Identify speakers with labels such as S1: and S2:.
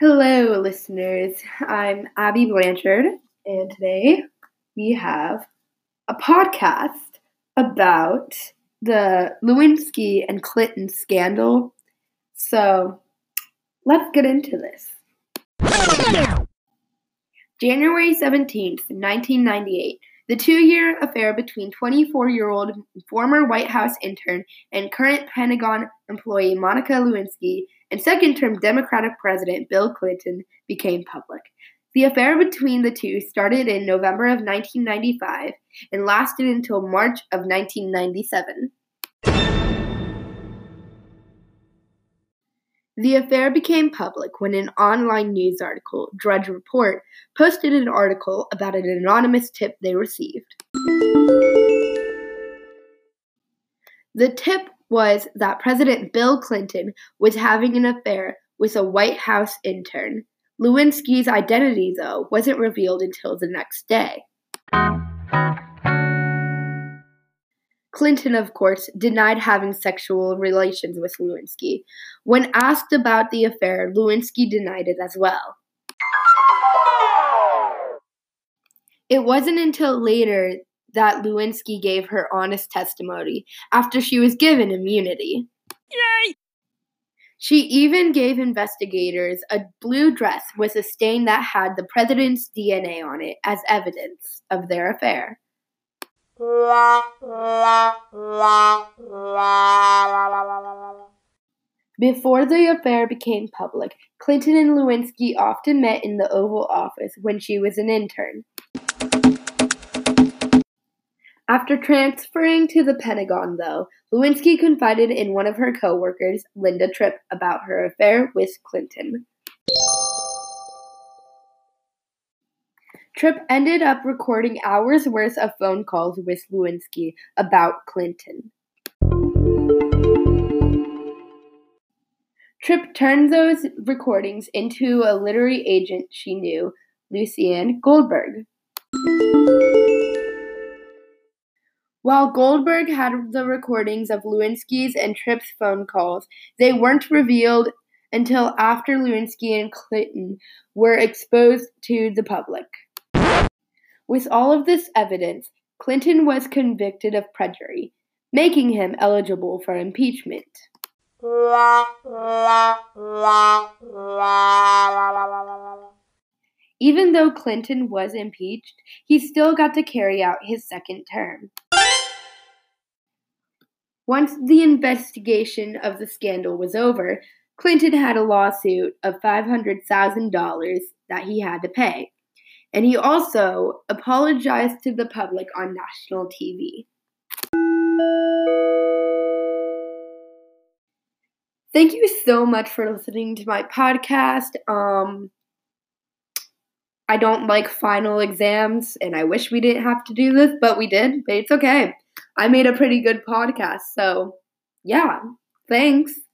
S1: Hello, listeners. I'm Abby Blanchard, and today we have a podcast about the Lewinsky and Clinton scandal. So let's get into this. January 17th, 1998. The 2-year affair between 24-year-old former White House intern and current Pentagon employee Monica Lewinsky and second-term Democratic President Bill Clinton became public. The affair between the two started in November of 1995 and lasted until March of 1997. The affair became public when an online news article, Drudge Report, posted an article about an anonymous tip they received. The tip was that President Bill Clinton was having an affair with a White House intern. Lewinsky's identity, though, wasn't revealed until the next day. Clinton, of course, denied having sexual relations with Lewinsky. When asked about the affair, Lewinsky denied it as well. It wasn't until later that Lewinsky gave her honest testimony, after she was given immunity. Yay! She even gave investigators a blue dress with a stain that had the president's DNA on it as evidence of their affair. Before the affair became public, Clinton and Lewinsky often met in the Oval Office when she was an intern. After transferring to the Pentagon, though, Lewinsky confided in one of her co-workers, Linda Tripp, about her affair with Clinton. Tripp ended up recording hours' worth of phone calls with Lewinsky about Clinton. Tripp turned those recordings into a literary agent she knew, Lucien Goldberg. While Goldberg had the recordings of Lewinsky's and Tripp's phone calls, they weren't revealed until after Lewinsky and Clinton were exposed to the public. With all of this evidence, Clinton was convicted of perjury, making him eligible for impeachment. Even though Clinton was impeached, he still got to carry out his second term. Once the investigation of the scandal was over, Clinton had a lawsuit of $500,000 that he had to pay. And he also apologized to the public on national TV. Thank you so much for listening to my podcast. I don't like final exams, and I wish we didn't have to do this, but we did. But it's okay. I made a pretty good podcast, so yeah, thanks.